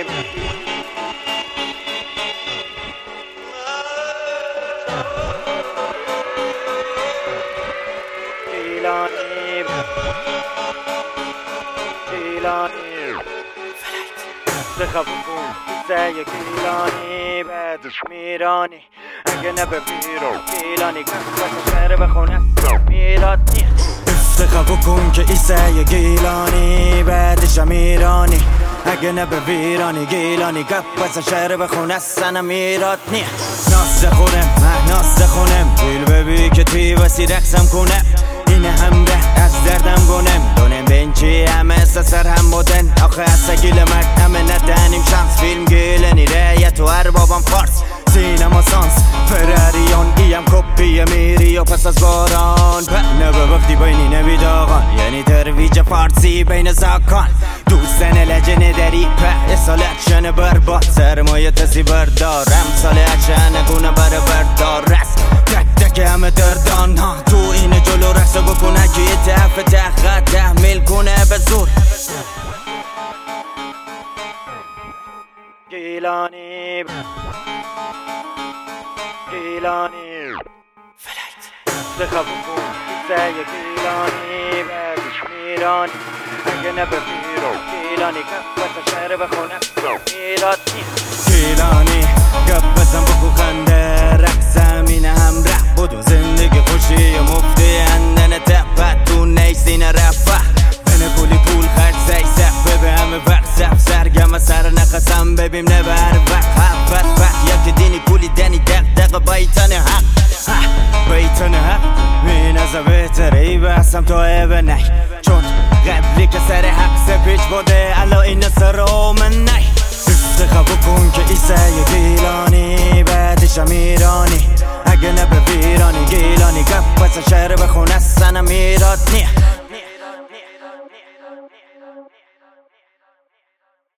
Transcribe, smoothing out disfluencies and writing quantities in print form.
خففون زي گیلانی بعدش میرانی اگه نبه بیرو گیلانی قصبت شهر بخونه میراد استخفو کن که ایسای گیلانی بعدش میرانی اگه نبه بیرانی گیلانی قصبت شهر بخونه سنم میراد نیه ناس خونم ناس خونم دیل ببی که توی وسی رقصم کنم این همده از دردم گونم دونم بینچی همه سر هم بودن آخه از گیل مرد همه ندنیم شانس فیلم گیلنی ریت و اربابم فارس سینما سانس فراریان ایم کپی میری و پس از باران نه به وقتی بینی نبید آقان یعنی ترویج فارسی بین زاکان دوستن لجنه داری په سال اکشن برباد سرمایه تسی بردارم سال اکشن گونه بر بردار رست تک تک همه دردان ها تو این جلو رقص بکنه که یه تحقیق تحمیل کنه به زور گیلانی فلایت دخبو کن زی گیلانی بعدش میرانی اگه نبه بیرو گیلانی قفت شهر بخونه میراد گیلانی قفزم بکو خنده رقصم این همراه بودو زندگی خوشی و مفتی اندن تپت تو نیسین رفه بینه کلی پول خرد زی سخبه به همه وقت سف سرگم سر نقصم ببیم نبر وقت حفت یکی دینی پولی دنی دق بایتن حق بایتن حق می نزا بهتره ای بحثم تو ایوه نی چون قبلی که سر حق سپیچ بوده الا این سر من نی استخبو کن که ایسای گیلانی بعدش میرانی اگه نبه بیرانی گیلانی قفت شهر بخونه سنم میراد نیه